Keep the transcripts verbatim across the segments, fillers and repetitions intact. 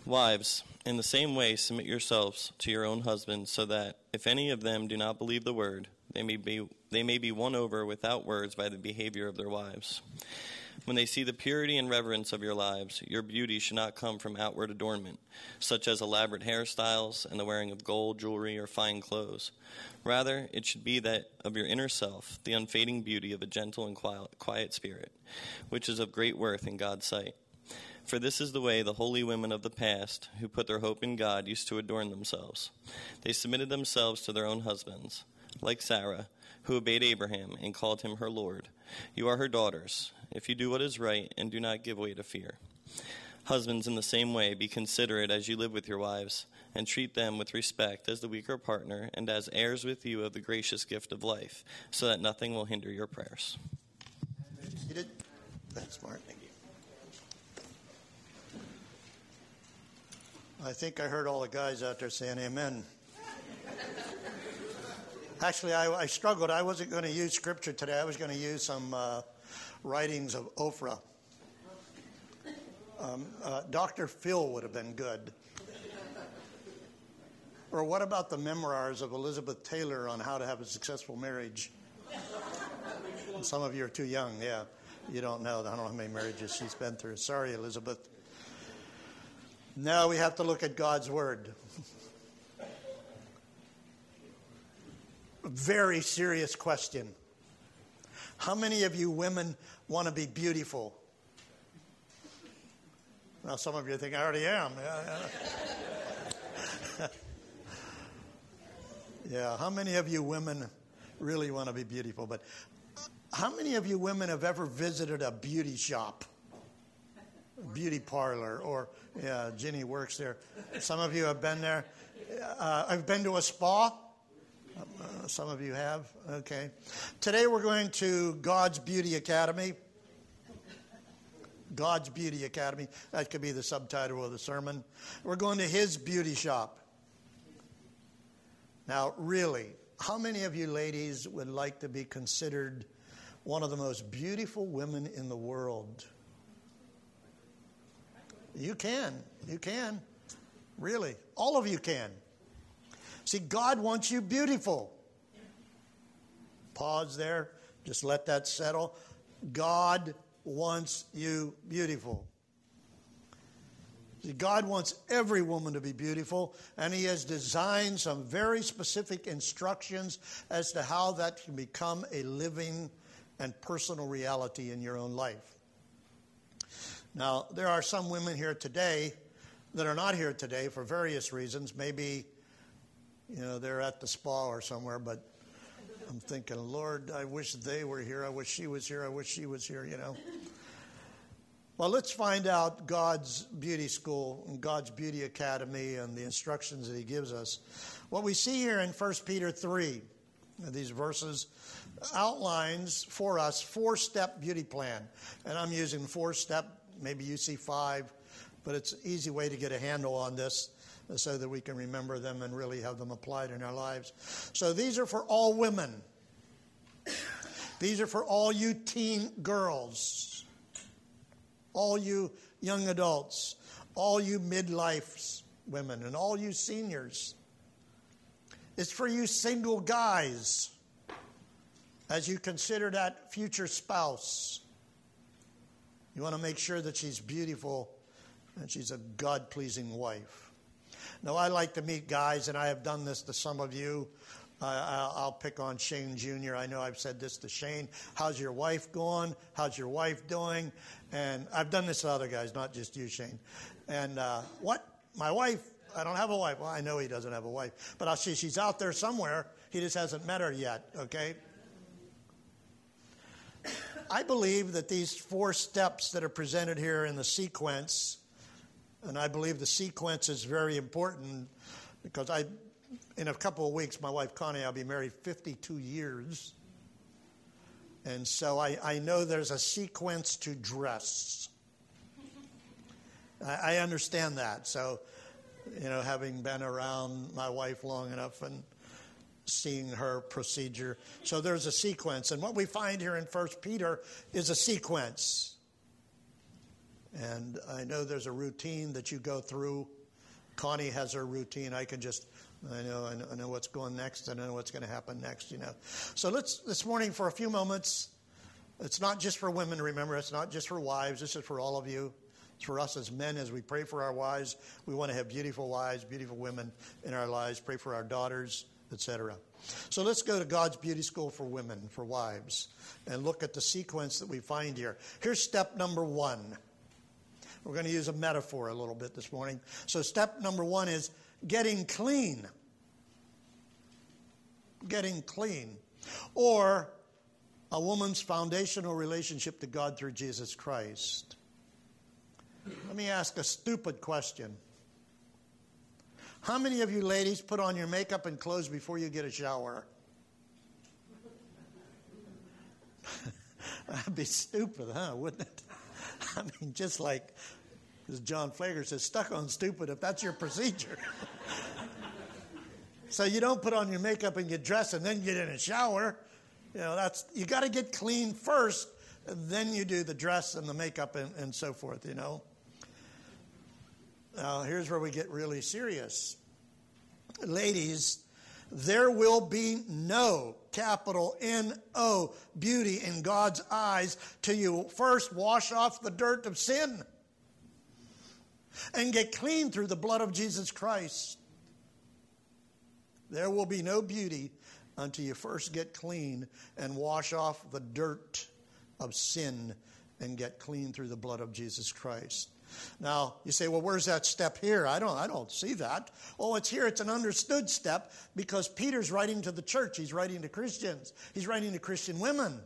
Wives, in the same way submit yourselves to your own husbands, so that, if any of them do not believe the word, they may be they may be won over without words by the behavior of their wives. When they see the purity and reverence of your lives, your beauty should not come from outward adornment, such as elaborate hairstyles and the wearing of gold, jewelry, or fine clothes. Rather, it should be that of your inner self, the unfading beauty of a gentle and quiet spirit, which is of great worth in God's sight. For this is the way the holy women of the past, who put their hope in God, used to adorn themselves. They submitted themselves to their own husbands, like Sarah, who obeyed Abraham and called him her Lord. You are her daughters, if you do what is right and do not give way to fear. Husbands, in the same way, be considerate as you live with your wives, and treat them with respect as the weaker partner and as heirs with you of the gracious gift of life, so that nothing will hinder your prayers. That's smart. Thank you. I think I heard all the guys out there saying amen. Actually, I, I struggled. I wasn't going to use scripture today. I was going to use some uh, writings of Oprah. Um, uh, Doctor Phil would have been good. Or what about the memoirs of Elizabeth Taylor on how to have a successful marriage? Some of you are too young, yeah. You don't know. I don't know how many marriages she's been through. Sorry, Elizabeth. Now we have to look at God's Word. A very serious question. How many of you women want to be beautiful? Now, some of you think, I already am. Yeah, yeah. Yeah, how many of you women really want to be beautiful? But how many of you women have ever visited a beauty shop? A beauty parlor, or yeah, Ginny works there. Some of you have been there. Uh, I've been to a spa. Uh, some of you have. Okay. Today we're going to God's Beauty Academy. God's Beauty Academy. That could be the subtitle of the sermon. We're going to His beauty shop. Now, really, how many of you ladies would like to be considered one of the most beautiful women in the world? You can. You can. Really. All of you can. See, God wants you beautiful. Pause there. Just let that settle. God wants you beautiful. See, God wants every woman to be beautiful, and He has designed some very specific instructions as to how that can become a living and personal reality in your own life. Now, there are some women here today that are not here today for various reasons. Maybe, you know, they're at the spa or somewhere, but I'm thinking, Lord, I wish they were here. I wish she was here. I wish she was here, you know. Well, let's find out God's beauty school and God's beauty academy and the instructions that He gives us. What we see here in First Peter three, these verses, outlines for us four-step beauty plan. And I'm using four-step. Maybe you see five, but it's an easy way to get a handle on this so that we can remember them and really have them applied in our lives. So these are for all women. These are for all you teen girls, all you young adults, all you midlife women, and all you seniors. It's for you single guys as you consider that future spouse. You want to make sure that she's beautiful and she's a God-pleasing wife. Now, I like to meet guys, and I have done this to some of you. Uh, I'll pick on Shane Junior I know I've said this to Shane. How's your wife going? How's your wife doing? And I've done this to other guys, not just you, Shane. And uh, what? My wife? I don't have a wife. Well, I know he doesn't have a wife. But I'll see she's out there somewhere. He just hasn't met her yet, okay? I believe that these four steps that are presented here in the sequence, and I believe the sequence is very important because I, in a couple of weeks, my wife Connie, I'll be married fifty-two years. And so I, I know there's a sequence to dress. I, I understand that. So, you know, having been around my wife long enough and seeing her procedure. So there's a sequence. And what we find here in First Peter is a sequence. And I know there's a routine that you go through Connie has her routine. I can just, I know, I know, I know what's going next. I know what's going to happen next, you know. So let's, this morning for a few moments, it's not just for women, remember. It's not just for wives. This is for all of you. It's for us as men as we pray for our wives. We want to have beautiful wives, beautiful women in our lives. Pray for our daughters, et cetera. So let's go to God's Beauty School for women, for wives, and look at the sequence that we find here. Here's step number one. We're going to use a metaphor a little bit this morning. So step number one is getting clean. Getting clean. Or a woman's foundational relationship to God through Jesus Christ. Let me ask a stupid question. How many of you ladies put on your makeup and clothes before you get a shower? That'd be stupid, huh? Wouldn't it? I mean, just like, as John Flager says, stuck on stupid if that's your procedure. So you don't put on your makeup and get dressed and then get in a shower. You know, that's, you got to get clean first, and then you do the dress and the makeup and, and so forth, you know. Now, here's where we get really serious. Ladies, there will be no, capital N O, beauty in God's eyes till you first wash off the dirt of sin and get clean through the blood of Jesus Christ. There will be no beauty until you first get clean and wash off the dirt of sin and get clean through the blood of Jesus Christ. Now, you say, well, where's that step here? I don't, I don't see that. Oh, it's here. It's an understood step because Peter's writing to the church. He's writing to Christians. He's writing to Christian women.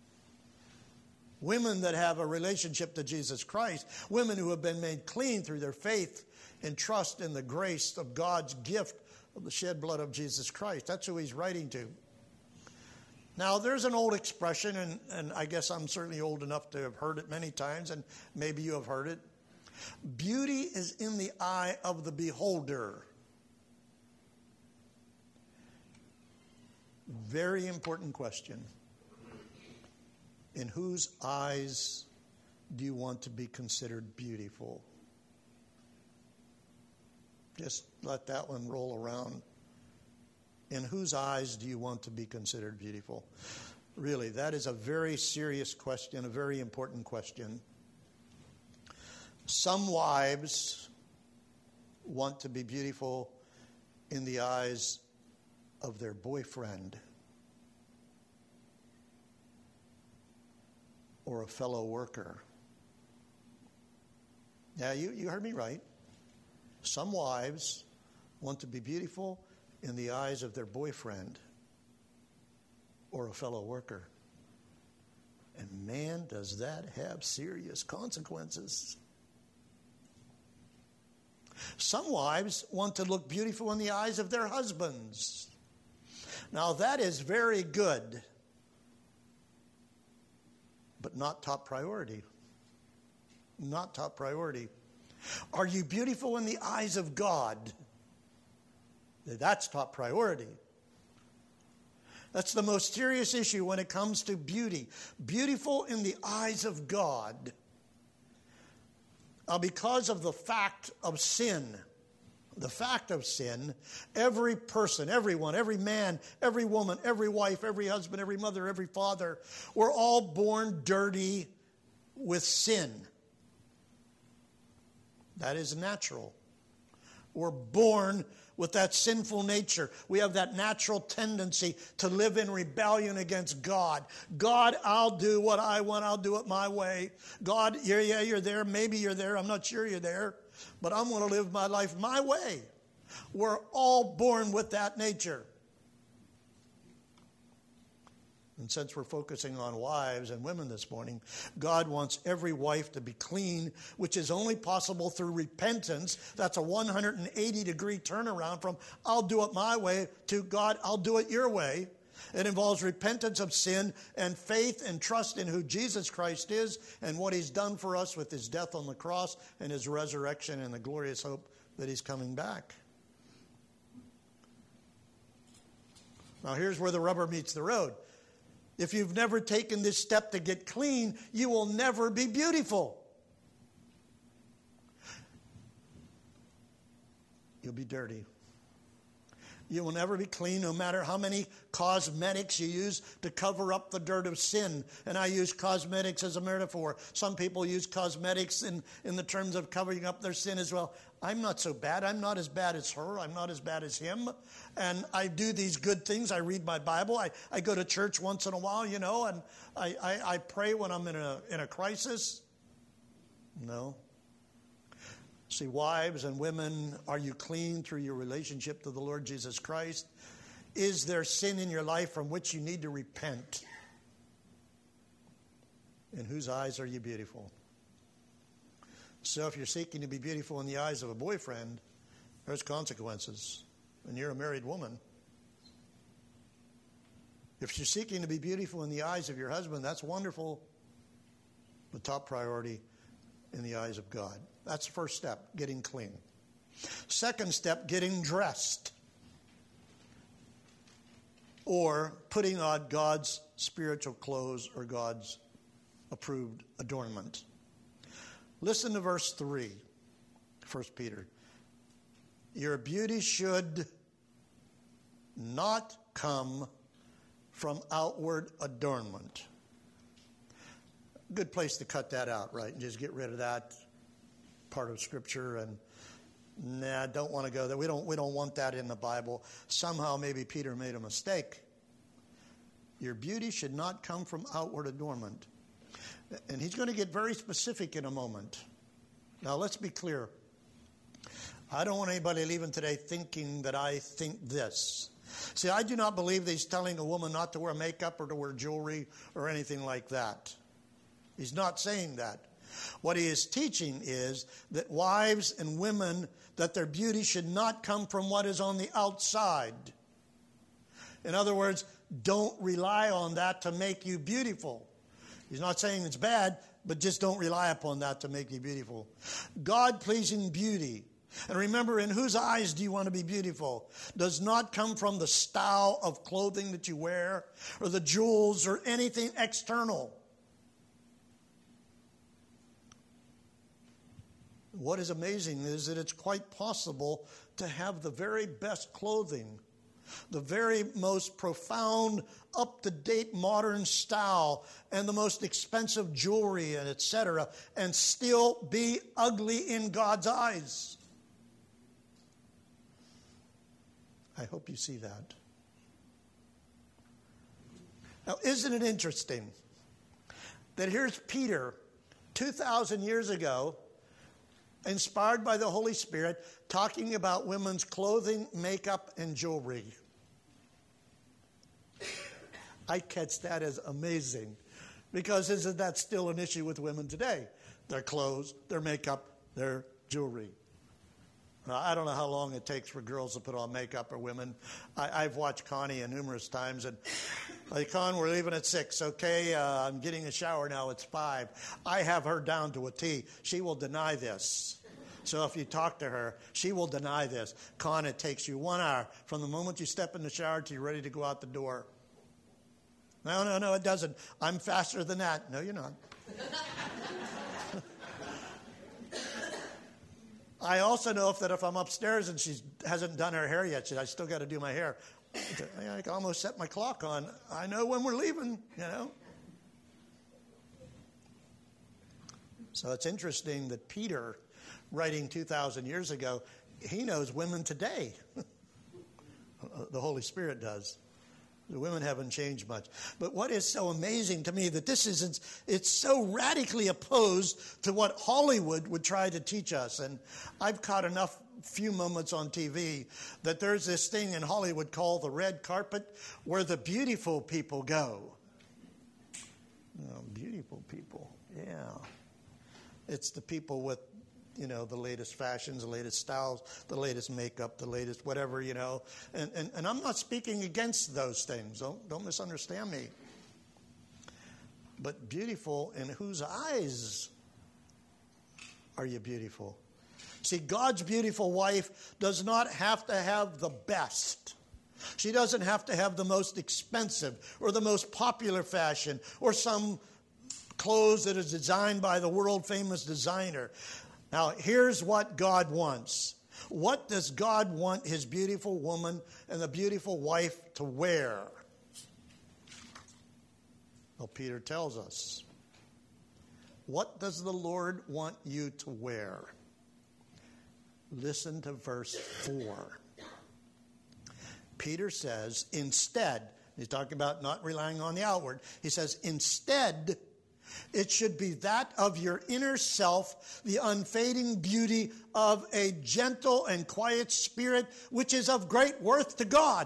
Women that have a relationship to Jesus Christ. Women who have been made clean through their faith and trust in the grace of God's gift of the shed blood of Jesus Christ. That's who he's writing to. Now, there's an old expression, and, and I guess I'm certainly old enough to have heard it many times, and maybe you have heard it. Beauty is in the eye of the beholder. Very important question. In whose eyes do you want to be considered beautiful? Just let that one roll around. In whose eyes do you want to be considered beautiful? Really, that is a very serious question, a very important question. Some wives want to be beautiful in the eyes of their boyfriend or a fellow worker. Yeah, you, you heard me right. Some wives want to be beautiful in the eyes of their boyfriend or a fellow worker. And man, does that have serious consequences. Some wives want to look beautiful in the eyes of their husbands. Now that is very good, but not top priority. Not top priority. Are you beautiful in the eyes of God? That's top priority. That's the most serious issue when it comes to beauty. Beautiful in the eyes of God. Now, because of the fact of sin, the fact of sin, every person, everyone, every man, every woman, every wife, every husband, every mother, every father, we're all born dirty with sin. That is natural. We're born with that sinful nature. We have that natural tendency to live in rebellion against God. God, I'll do what I want. I'll do it my way. God, yeah, yeah, you're there. Maybe you're there. I'm not sure you're there. But I'm going to live my life my way. We're all born with that nature. And since we're focusing on wives and women this morning, God wants every wife to be clean, which is only possible through repentance. That's a one hundred eighty degree turnaround from I'll do it my way to God, I'll do it your way. It involves repentance of sin and faith and trust in who Jesus Christ is and what he's done for us with his death on the cross and his resurrection and the glorious hope that he's coming back. Now here's where the rubber meets the road. If you've never taken this step to get clean, you will never be beautiful. you'll be dirty. You will never be clean, no matter how many cosmetics you use to cover up the dirt of sin. And I use cosmetics as a metaphor. Some people use cosmetics in, in the terms of covering up their sin as well. I'm not so bad. I'm not as bad as her. I'm not as bad as him. And I do these good things. I read my Bible. I, I go to church once in a while, you know, and I, I, I pray when I'm in a in a crisis. No. See, wives and women, are you clean through your relationship to the Lord Jesus Christ? Is there sin in your life from which you need to repent? In whose eyes are you beautiful? So if you're seeking to be beautiful in the eyes of a boyfriend, there's consequences. And you're a married woman. If you're seeking to be beautiful in the eyes of your husband, that's wonderful. The top priority in the eyes of God. That's the first step, getting clean. Second step, getting dressed. Or putting on God's spiritual clothes or God's approved adornment. Listen to verse three, First Peter. Your beauty should not come from outward adornment. Good place to cut that out, right? And just get rid of that part of Scripture. And nah, don't want to go there. We don't, we don't want that in the Bible. Somehow maybe Peter made a mistake. Your beauty should not come from outward adornment. And he's going to get very specific in a moment. Now, let's be clear. I don't want anybody leaving today thinking that I think this. See, I do not believe that he's telling a woman not to wear makeup or to wear jewelry or anything like that. He's not saying that. What he is teaching is that wives and women, that their beauty should not come from what is on the outside. In other words, don't rely on that to make you beautiful. He's not saying it's bad, but just don't rely upon that to make you beautiful. God-pleasing beauty. And remember, in whose eyes do you want to be beautiful? Does not come from the style of clothing that you wear or the jewels or anything external. What is amazing is that it's quite possible to have the very best clothing, the very most profound, up-to-date modern style, and the most expensive jewelry, and et cetera, and still be ugly in God's eyes. I hope you see that. Now, isn't it interesting that here's Peter, two thousand years ago, inspired by the Holy Spirit, talking about women's clothing, makeup, and jewelry. I catch that as amazing, because isn't that still an issue with women today? Their clothes, their makeup, their jewelry. Now, I don't know how long it takes for girls to put on makeup or women. I, I've watched Connie numerous times, and like, Con, we're leaving at six, okay? Uh, I'm getting a shower now, it's five. I have her down to a T. She will deny this. So if you talk to her, she will deny this. Con, it takes you one hour from the moment you step in the shower till you're ready to go out the door. No, no, no, it doesn't. I'm faster than that. No, you're not. I also know if that if I'm upstairs and she hasn't done her hair yet, she, I still got to do my hair. I can almost set my clock on. I know when we're leaving, you know. So it's interesting that Peter, writing two thousand years ago, he knows women today. The Holy Spirit does. The women haven't changed much. But what is so amazing to me that this isn't, it's so radically opposed to what Hollywood would try to teach us. And I've caught enough few moments on T V that there's this thing in Hollywood called the red carpet where the beautiful people go. Oh, beautiful people, yeah. It's the people with, you know, the latest fashions, the latest styles, the latest makeup, the latest whatever, you know. And, and, and I'm not speaking against those things. Don't, don't misunderstand me. But beautiful, in whose eyes are you beautiful? See, God's beautiful wife does not have to have the best. She doesn't have to have the most expensive or the most popular fashion or some clothes that is designed by the world-famous designer. Now, here's what God wants. What does God want his beautiful woman and the beautiful wife to wear? Well, Peter tells us. What does the Lord want you to wear? Listen to verse four. Peter says, instead, he's talking about not relying on the outward. He says, instead, it should be that of your inner self, the unfading beauty of a gentle and quiet spirit, which is of great worth to God.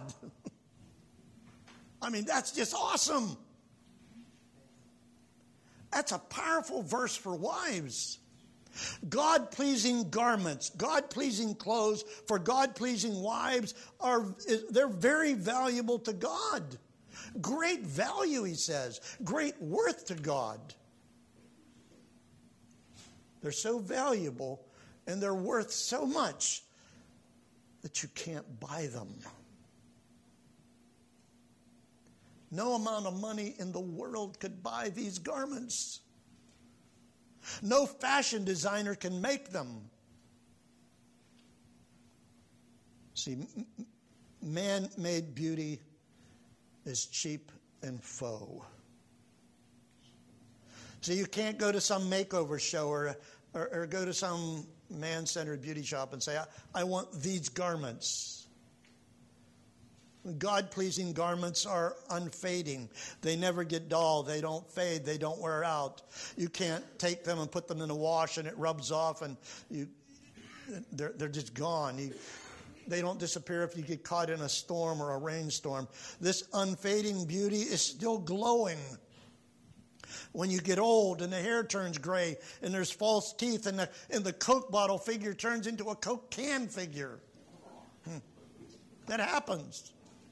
I mean, that's just awesome. That's a powerful verse for wives. God-pleasing garments, God-pleasing clothes for God-pleasing wives, are they're very valuable to God. Great value, he says. Great worth to God. They're so valuable and they're worth so much that you can't buy them. No amount of money in the world could buy these garments. No fashion designer can make them. See, man-made beauty is cheap and faux. So you can't go to some makeover show or, or, or go to some man-centered beauty shop and say, I, I want these garments. God-pleasing garments are unfading. They never get dull. They don't fade. They don't wear out. You can't take them and put them in a wash and it rubs off and you, they're, they're just gone. You, they don't disappear if you get caught in a storm or a rainstorm. This unfading beauty is still glowing. When you get old and the hair turns gray and there's false teeth and the, and the Coke bottle figure turns into a Coke can figure. Hmm. That happens.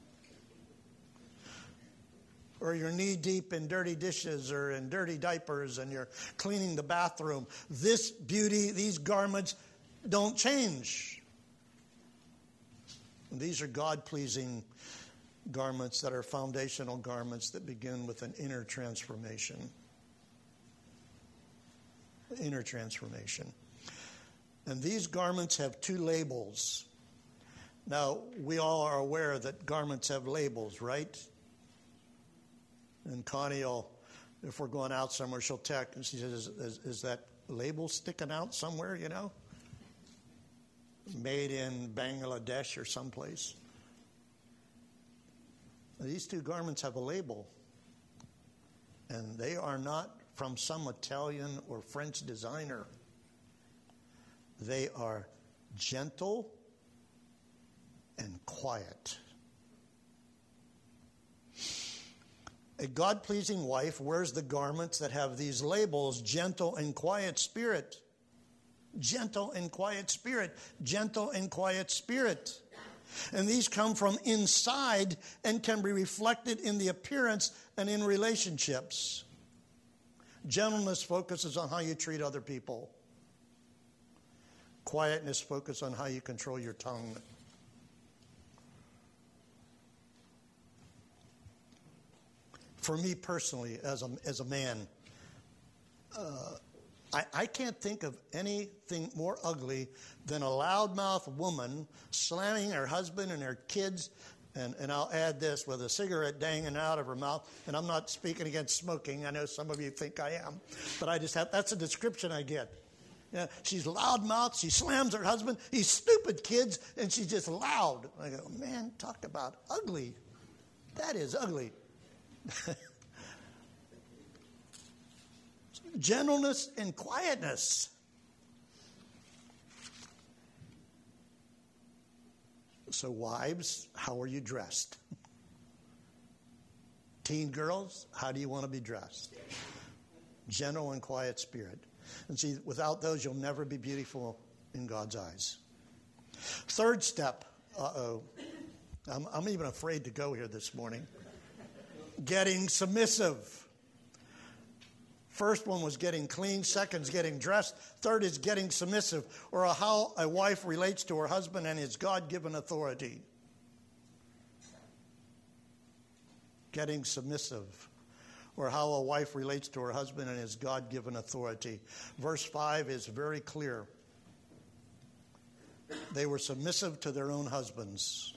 Or you're knee-deep in dirty dishes or in dirty diapers and you're cleaning the bathroom. This beauty, these garments don't change. And these are God-pleasing garments that are foundational garments that begin with an inner transformation. Inner transformation. And these garments have two labels. Now, we all are aware that garments have labels, right? And Connie will, if we're going out somewhere, she'll text and she says, is, is, is that label sticking out somewhere, you know? Made in Bangladesh or someplace. These two garments have a label. And they are not from some Italian or French designer. They are gentle and quiet. A God-pleasing wife wears the garments that have these labels, gentle and quiet spirit. Gentle and quiet spirit. Gentle and quiet spirit. And these come from inside and can be reflected in the appearance and in relationships. Gentleness focuses on how you treat other people. Quietness focuses on how you control your tongue. For me personally, as a, as a man, uh, I, I can't think of anything more ugly than a loudmouth woman slamming her husband and her kids, and, and I'll add this, with a cigarette dangling out of her mouth. And I'm not speaking against smoking. I know some of you think I am. But I just have, that's a description I get. Yeah, she's loudmouthed. She slams her husband. He's stupid kids, and she's just loud. I go, man, talk about ugly. That is ugly. Gentleness and quietness. So wives, how are you dressed? Teen girls, how do you want to be dressed? Gentle and quiet spirit. And see, without those, you'll never be beautiful in God's eyes. Third step. Uh-oh. I'm, I'm even afraid to go here this morning. Getting submissive. First one was getting clean. Second is getting dressed. Third is getting submissive, or how a wife relates to her husband and his God-given authority. Getting submissive, or how a wife relates to her husband and his God-given authority. Verse five is very clear. they were submissive to their own husbands.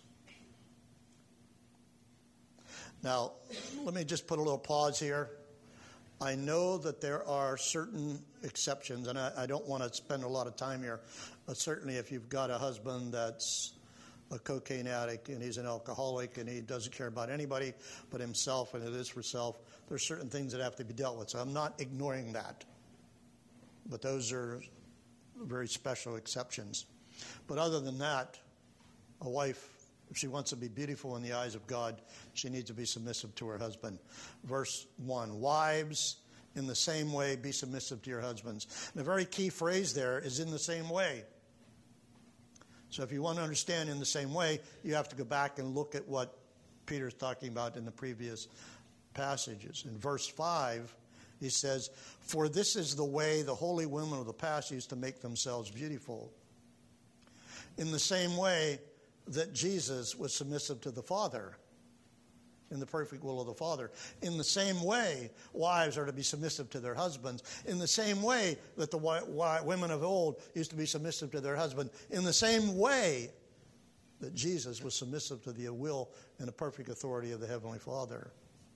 Now, let me just put a little pause here. I know that there are certain exceptions, and I, I don't want to spend a lot of time here, but certainly if you've got a husband that's a cocaine addict and he's an alcoholic and he doesn't care about anybody but himself and it is for self, there's certain things that have to be dealt with. So I'm not ignoring that. But those are very special exceptions. But other than that, a wife, if she wants to be beautiful in the eyes of God, she needs to be submissive to her husband. Verse one, wives, in the same way, be submissive to your husbands. And the very key phrase there is in the same way. So if you want to understand in the same way, you have to go back and look at what Peter's talking about in the previous passages. In verse five, he says, for this is the way the holy women of the past used to make themselves beautiful. In the same way that Jesus was submissive to the Father, in the perfect will of the Father. In the same way, wives are to be submissive to their husbands. In the same way that the women of old used to be submissive to their husband. In the same way that Jesus was submissive to the will and the perfect authority of the Heavenly Father.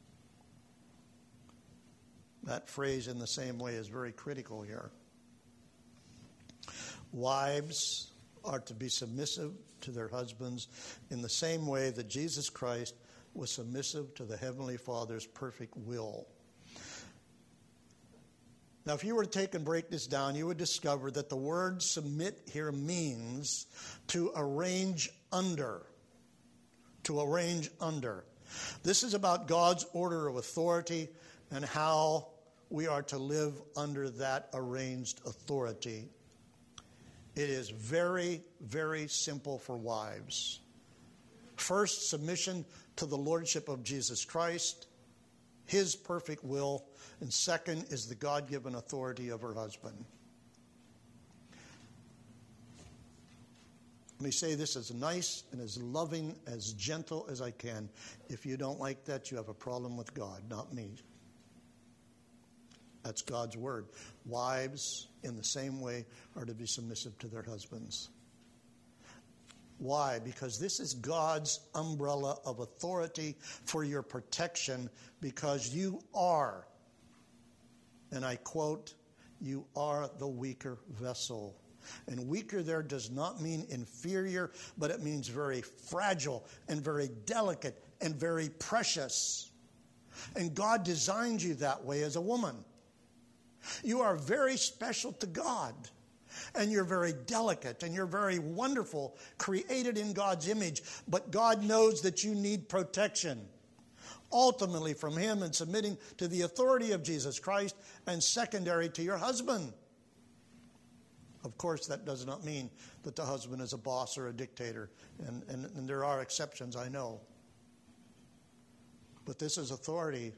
That phrase, in the same way, is very critical here. Wives are to be submissive to their husbands in the same way that Jesus Christ was submissive to the Heavenly Father's perfect will. Now, if you were to take and break this down, you would discover that the word submit here means to arrange under. To arrange under. This is about God's order of authority and how we are to live under that arranged authority. It is very, very simple for wives. First, submission to the lordship of Jesus Christ, his perfect will, and second is the God-given authority of her husband. Let me say this as nice and as loving, as gentle as I can. If you don't like that, you have a problem with God, not me. That's God's word. Wives, in the same way, are to be submissive to their husbands. Why? Because this is God's umbrella of authority for your protection, because you are, and I quote, you are the weaker vessel. And weaker there does not mean inferior, but it means very fragile and very delicate and very precious. And God designed you that way as a woman. You are very special to God. And you're very delicate and you're very wonderful, created in God's image. But God knows that you need protection, ultimately from him, and submitting to the authority of Jesus Christ, and secondary to your husband. Of course, that does not mean that the husband is a boss or a dictator. And, and, and there are exceptions, I know. But this is authority.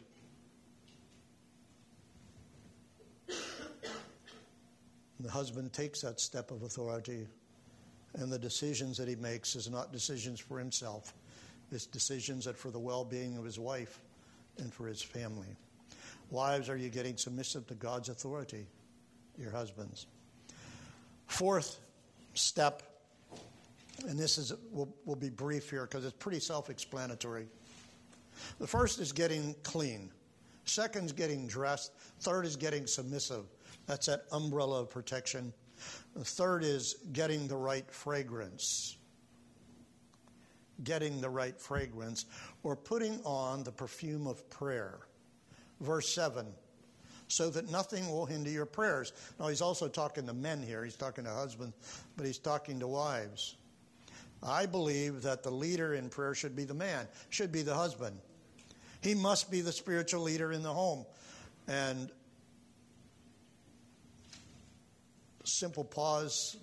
The husband takes that step of authority, and the decisions that he makes is not decisions for himself. It's decisions that for the well-being of his wife and for his family. Wives, are you getting submissive to God's authority? Your husbands. Fourth step, and this is will will be brief here because it's pretty self-explanatory. The first is getting clean. Second is getting dressed. Third is getting submissive. That's that umbrella of protection. The third is getting the right fragrance. Getting the right fragrance, or putting on the perfume of prayer. Verse seven, so that nothing will hinder your prayers. Now, he's also talking to men here. He's talking to husbands, but he's talking to wives. I believe that the leader in prayer should be the man, should be the husband. He must be the spiritual leader in the home. And simple pause.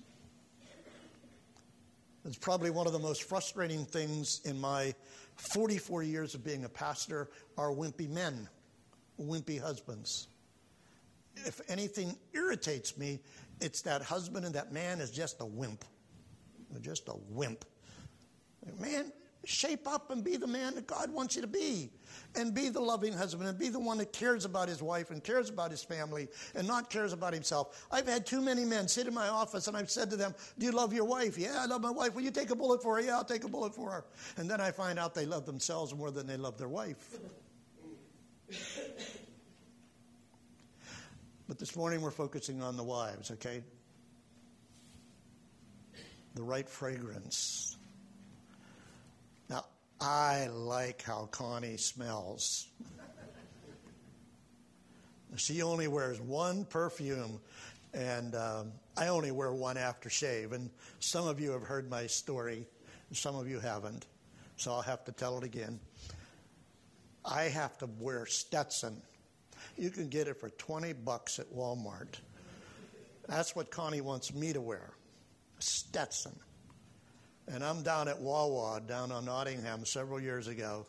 It's probably one of the most frustrating things in my forty-four years of being a pastor are wimpy men, wimpy husbands. If anything irritates me, it's that husband and that man is just a wimp. They're just a wimp. Man, shape up and be the man that God wants you to be. And be the loving husband and be the one that cares about his wife and cares about his family and not cares about himself. I've had too many men sit in my office and I've said to them, do you love your wife? Yeah, I love my wife. Will you take a bullet for her? Yeah, I'll take a bullet for her. And then I find out they love themselves more than they love their wife. But this morning we're focusing on the wives, okay? The right fragrance. Now, I like how Connie smells. She only wears one perfume, and um, I only wear one aftershave. And some of you have heard my story, and some of you haven't, so I'll have to tell it again. I have to wear Stetson. You can get it for twenty bucks at Walmart. That's what Connie wants me to wear, Stetson. And I'm down at Wawa, down on Nottingham, several years ago.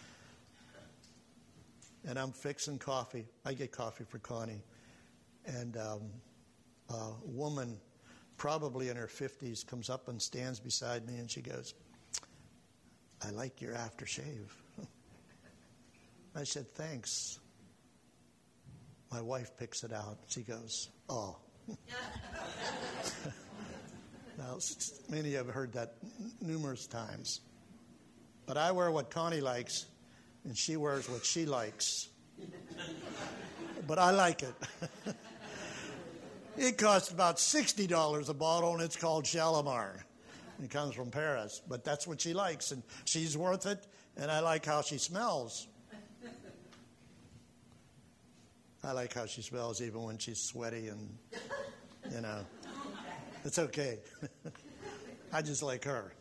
And I'm fixing coffee. I get coffee for Connie. And um, a woman, probably in her fifties, comes up and stands beside me, and she goes, I like your aftershave. I said, thanks. My wife picks it out. She goes, oh. Now, many of you have heard that numerous times. But I wear what Connie likes, and she wears what she likes. But I like it. It costs about sixty dollars a bottle, and it's called Shalimar. It comes from Paris. But that's what she likes, and she's worth it, and I like how she smells. I like how she smells even when she's sweaty and, you know. It's okay. I just like her.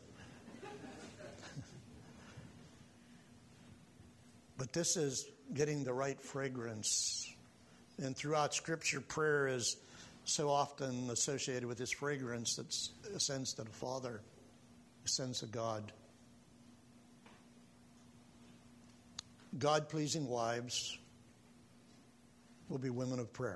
But this is getting the right fragrance. And throughout Scripture, prayer is so often associated with this fragrance that ascends to the Father, ascends to God. God-pleasing wives will be women of prayer.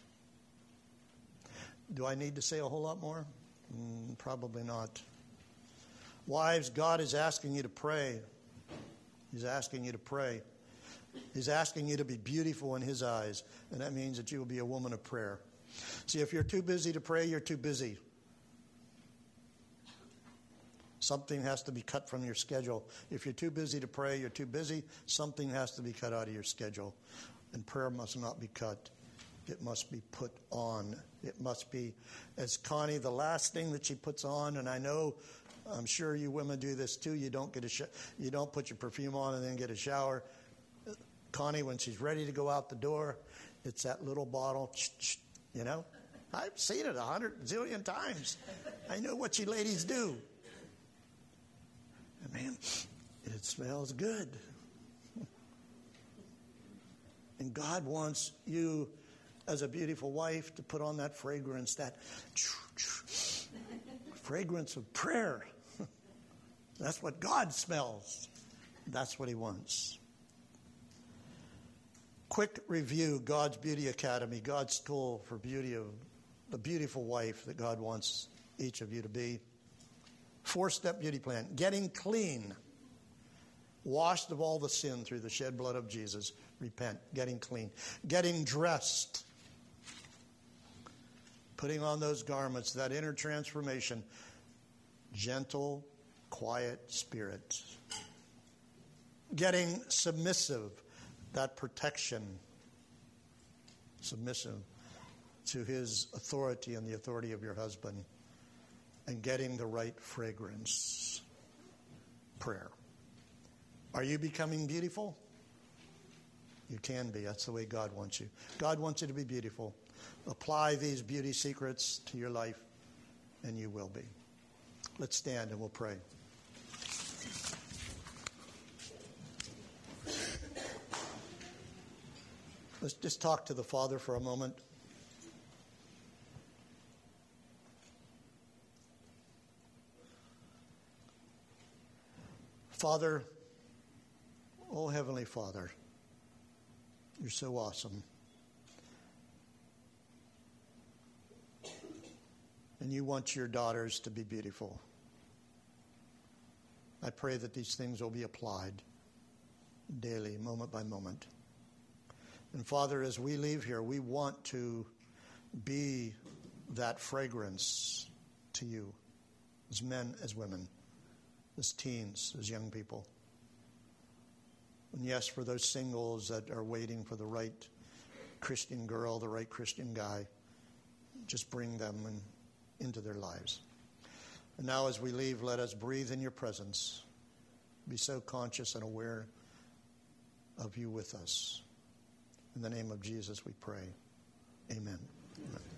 Do I need to say a whole lot more? Mm, probably not. Wives, God is asking you to pray. He's asking you to pray. He's asking you to be beautiful in His eyes, and that means that you will be a woman of prayer. See, if you're too busy to pray, you're too busy. Something has to be cut from your schedule. If you're too busy to pray, you're too busy. Something has to be cut out of your schedule. And prayer must not be cut. It must be put on. It must be, as Connie, the last thing that she puts on, and I know, I'm sure you women do this too. You don't get a sh- you don't put your perfume on and then get a shower. Connie, when she's ready to go out the door, it's that little bottle. You know, I've seen it a hundred zillion times. I know what you ladies do. And man, it smells good. And God wants you, as a beautiful wife, to put on that fragrance, that fragrance of prayer. That's what God smells. That's what He wants. Quick review, God's Beauty Academy, God's tool for beauty of the beautiful wife that God wants each of you to be. Four-step beauty plan. Getting clean. Washed of all the sin through the shed blood of Jesus. Repent. Getting clean. Getting dressed. Putting on those garments, that inner transformation. Gentle, quiet spirit. Getting submissive. That protection. Submissive to His authority and the authority of your husband. And getting the right fragrance. Prayer. Are you becoming beautiful? You can be. That's the way God wants you. God wants you to be beautiful. Apply these beauty secrets to your life, and you will be. Let's stand and we'll pray. Let's just talk to the Father for a moment. Father, oh Heavenly Father, you're so awesome. And you want your daughters to be beautiful. I pray that these things will be applied daily, moment by moment. And Father, as we leave here, we want to be that fragrance to you, as men, as women, as teens, as young people. And yes, for those singles that are waiting for the right Christian girl, the right Christian guy, just bring them in, into their lives. And now as we leave, let us breathe in your presence. Be so conscious and aware of you with us. In the name of Jesus we pray. Amen. Amen.